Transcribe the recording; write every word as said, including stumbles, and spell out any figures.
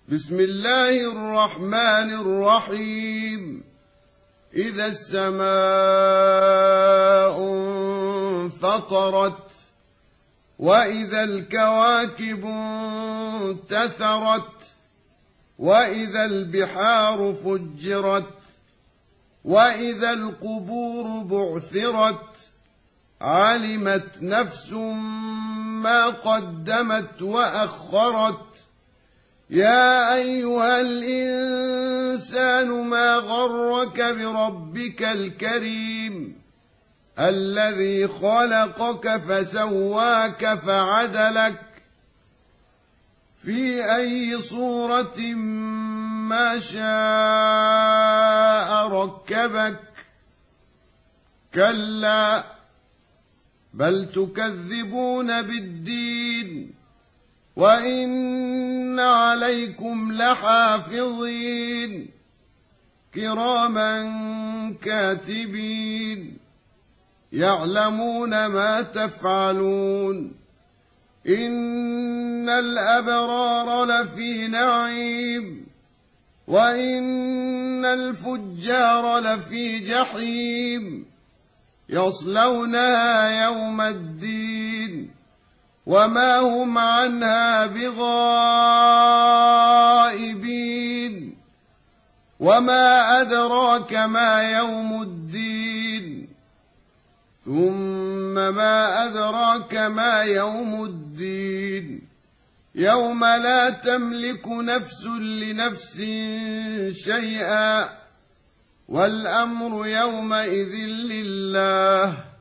بسم الله الرحمن الرحيم. إذا السماء انفطرت وإذا الكواكب انتثرت وإذا البحار فجرت وإذا القبور بعثرت علمت نفس ما قدمت وأخرت. يا أيها الإنسان ما غرك بربك الكريم الذي خلقك فسواك فعدلك في أي صورة ما شاء ركبك. كلا بل تكذبون بالدين وإن عليكم لحافظين كراما كاتبين يعلمون ما تفعلون. إن الأبرار لفي نعيم وإن الفجار لفي جحيم يصلونها يوم الدين وما هم عنها بغائبين. وما أدراك ما يوم الدين ثم ما أدراك ما يوم الدين يوم لا تملك نفس لنفس شيئا والأمر يومئذ لله.